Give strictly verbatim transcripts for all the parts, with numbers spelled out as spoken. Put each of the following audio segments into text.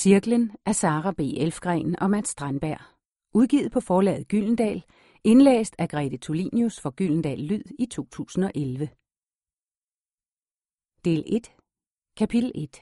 Cirklen af Sara B. Elfgren og Mats Strandberg. Udgivet på forlaget Gyldendal. Indlæst af Grete Tulinius for Gyldendal Lyd i to tusind og elleve. Del et. Kapitel et.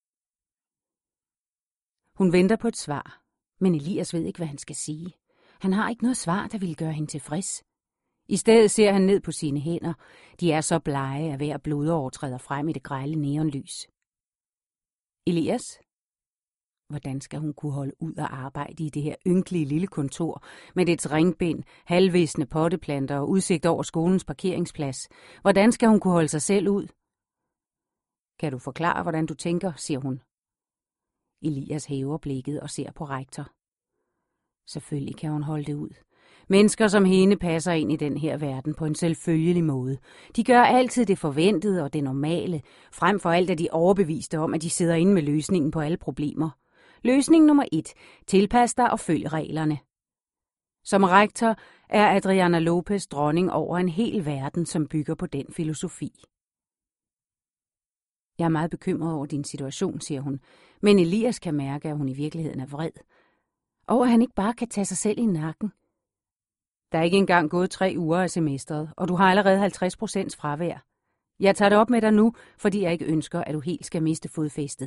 Hun venter på et svar, men Elias ved ikke, hvad han skal sige. Han har ikke noget svar, der ville gøre hende tilfreds. I stedet ser han ned på sine hænder. De er så blege, at hver blodår træder frem i det grelle neonlys. Elias? Hvordan skal hun kunne holde ud og arbejde i det her ynkelige lille kontor med dets ringbind, halvvisne potteplanter og udsigt over skolens parkeringsplads? Hvordan skal hun kunne holde sig selv ud? Kan du forklare, hvordan du tænker, siger hun. Elias hæver blikket og ser på rektor. Selvfølgelig kan hun holde det ud. Mennesker som hende passer ind i den her verden på en selvfølgelig måde. De gør altid det forventede og det normale. Frem for alt er de overbeviste om, at de sidder inde med løsningen på alle problemer. Løsning nummer et. Tilpas dig og følg reglerne. Som rektor er Adriana Lopez dronning over en hel verden, som bygger på den filosofi. Jeg er meget bekymret over din situation, siger hun, men Elias kan mærke, at hun i virkeligheden er vred. Og at han ikke bare kan tage sig selv i nakken. Der er ikke engang gået tre uger af semesteret, og du har allerede halvtreds procent fravær. Jeg tager det op med dig nu, fordi jeg ikke ønsker, at du helt skal miste fodfæstet.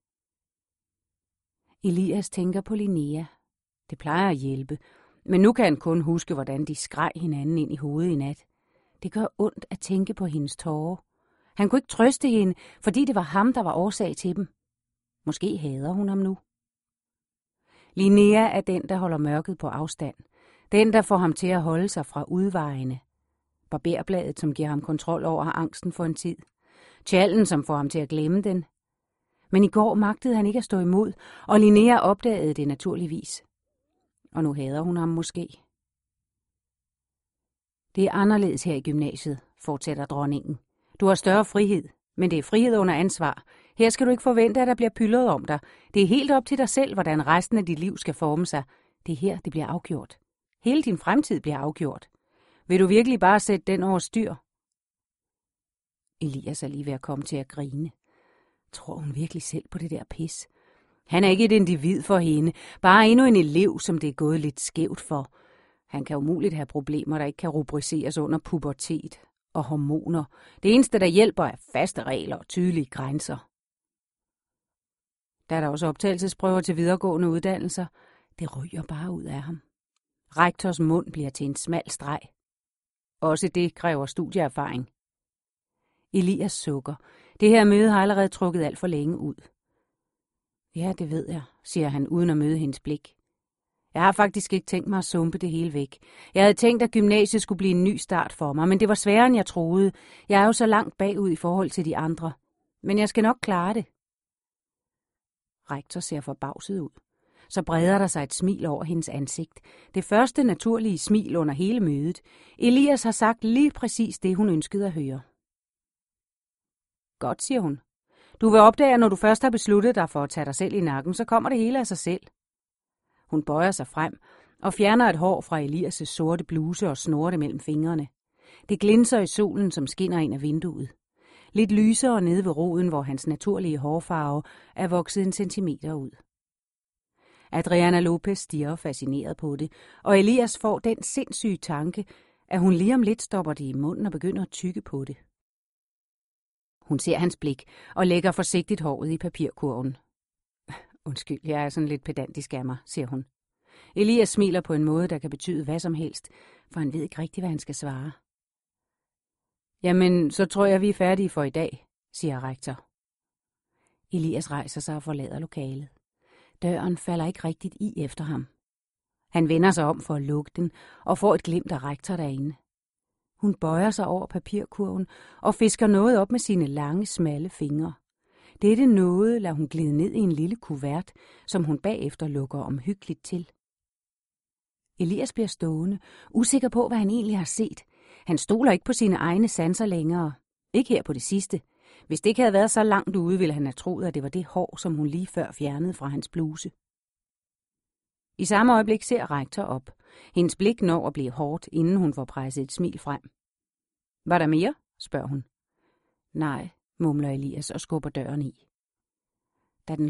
Elias tænker på Linnea. Det plejer at hjælpe, men nu kan han kun huske, hvordan de skreg hinanden ind i hovedet i nat. Det gør ondt at tænke på hendes tårer. Han kunne ikke trøste hende, fordi det var ham, der var årsag til dem. Måske hader hun ham nu. Linnea er den, der holder mørket på afstand. Den, der får ham til at holde sig fra udvejene. Barberbladet, som giver ham kontrol over angsten for en tid. Tjallen, som får ham til at glemme den. Men i går magtede han ikke at stå imod, og Linnea opdagede det naturligvis. Og nu hader hun ham måske. Det er anderledes her i gymnasiet, fortsætter dronningen. Du har større frihed, men det er frihed under ansvar. Her skal du ikke forvente, at der bliver pyldret om dig. Det er helt op til dig selv, hvordan resten af dit liv skal forme sig. Det er her, det bliver afgjort. Hele din fremtid bliver afgjort. Vil du virkelig bare sætte den over styr? Elias er lige ved at komme til at grine. Tror hun virkelig selv på det der pis? Han er ikke et individ for hende, bare endnu en elev, som det er gået lidt skævt for. Han kan umuligt have problemer, der ikke kan rubriceres under pubertet og hormoner. Det eneste, der hjælper, er faste regler og tydelige grænser. Der er der også optagelsesprøver til videregående uddannelser. Det ryger bare ud af ham. Rektors mund bliver til en smal streg. Også det kræver studieerfaring. Elias sukker. Det her møde har allerede trukket alt for længe ud. Ja, det ved jeg, siger han uden at møde hendes blik. Jeg har faktisk ikke tænkt mig at sumpe det hele væk. Jeg havde tænkt, at gymnasiet skulle blive en ny start for mig, men det var sværere, end jeg troede. Jeg er jo så langt bagud i forhold til de andre. Men jeg skal nok klare det. Rektor ser forbavset ud. Så breder der sig et smil over hendes ansigt. Det første naturlige smil under hele mødet. Elias har sagt lige præcis det, hun ønskede at høre. Godt, siger hun. Du vil opdage, at når du først har besluttet dig for at tage dig selv i nakken, så kommer det hele af sig selv. Hun bøjer sig frem og fjerner et hår fra Elias' sorte bluse og snorer det mellem fingrene. Det glinser i solen, som skinner ind af vinduet. Lidt lysere nede ved roden, hvor hans naturlige hårfarve er vokset en centimeter ud. Adriana Lopez stirrer fascineret på det, og Elias får den sindssyge tanke, at hun lige om lidt stopper det i munden og begynder at tygge på det. Hun ser hans blik og lægger forsigtigt håret i papirkurven. Undskyld, jeg er sådan lidt pedantisk af mig, siger hun. Elias smiler på en måde, der kan betyde hvad som helst, for han ved ikke rigtigt, hvad han skal svare. Jamen, så tror jeg, vi er færdige for i dag, siger rektor. Elias rejser sig og forlader lokalet. Døren falder ikke rigtigt i efter ham. Han vender sig om for at lukke den og får et glimt af rektor derinde. Hun bøjer sig over papirkurven og fisker noget op med sine lange, smalle fingre. Dette noget lader hun glide ned i en lille kuvert, som hun bagefter lukker omhyggeligt til. Elias bliver stående, usikker på, hvad han egentlig har set. Han stoler ikke på sine egne sanser længere. Ikke her på det sidste. Hvis det ikke havde været så langt ude, ville han have troet, at det var det hår, som hun lige før fjernede fra hans bluse. I samme øjeblik ser rektor op. Hendes blik når at blive hårdt, inden hun får presset et smil frem. Var der mere? Spørger hun. Nej, mumler Elias og skubber døren i.